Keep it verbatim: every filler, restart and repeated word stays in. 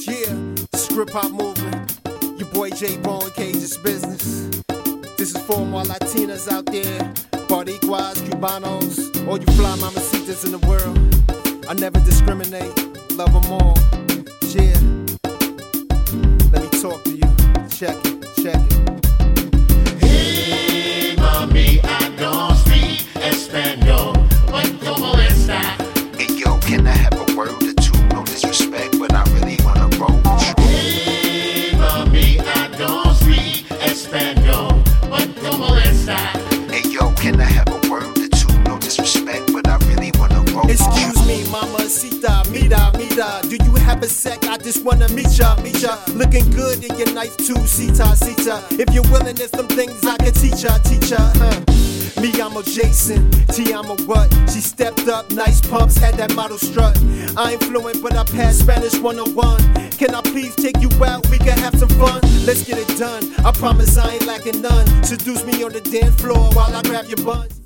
Yeah, script hop movement. Your boy J Bone, Cage's business. This is for all my Latinas out there, Boricuas, Cubanos, all you fly mamacitas in the world. I never discriminate, love them all. Yeah, let me talk to you. Check it, check it. Hey, mami, I don't speak Espanol, but como esta? Hey yo, can I have a word or two? No disrespect, but I really wanna roll with you. Hey, mami, I don't speak Espanol, but como esta? Hey yo, can I have a word or two? No disrespect, but I really wanna roll with you. Excuse me, mamacita, mira, mira. Do you have a sec? I just wanna meet ya, meet ya. Looking good in your nice two-seater, seater. If you're willing, there's some things I can teach ya, teach ya. Huh. Me, I'm a Jason, T, I'm a what? She stepped up, nice pumps, had that model strut. I ain't fluent, but I passed Spanish one oh one. Can I please take you out? We can have some fun. Let's get it done. I promise I ain't lacking none. Seduce me on the dance floor while I grab your buns.